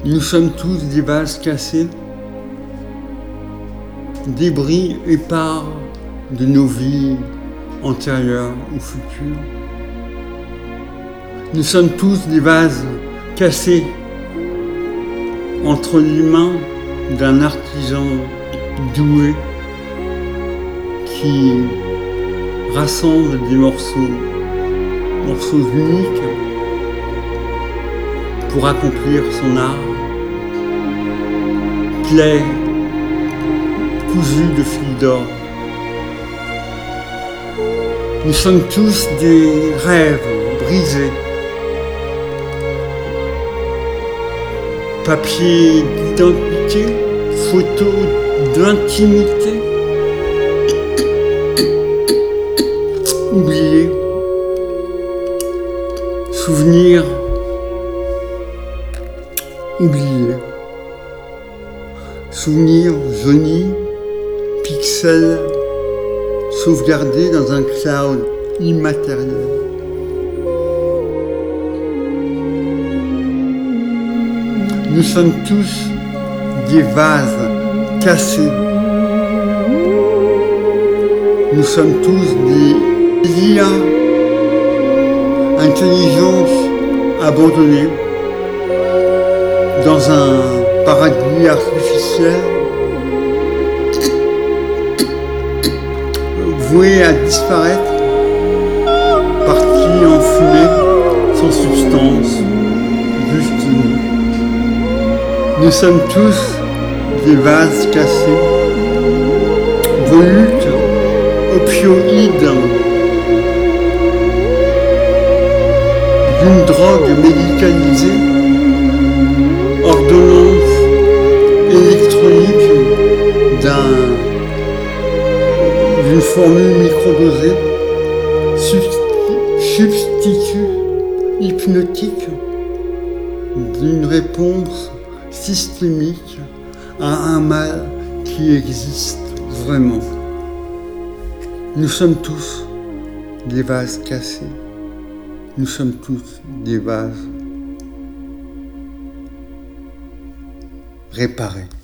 Nous sommes tous des vases cassés, débris épars de nos vies antérieures ou futures. Nous sommes tous des vases cassés entre les mains d'un artisan doué qui rassemble des morceaux uniques pour accomplir son art, plaie cousue de fil d'or. Nous sommes tous des rêves brisés, papier d'identité, photo d'intimité, oubliés, souvenirs oubliés, souvenirs jaunis, pixels sauvegardés dans un cloud immatériel. Nous sommes tous des vases cassés. Nous sommes tous des IA, intelligence abandonnée dans un paradis artificiel, voué à disparaître, parti en fumée, sans substance, juste nous. Nous sommes tous des vases cassés, volutes, opioïdes, d'une drogue médicalisée, ordonnance électronique d'une formule microdosée, substitut hypnotique d'une réponse systémique à un mal qui existe vraiment. Nous sommes tous des vases cassés. Nous sommes tous des vases réparés.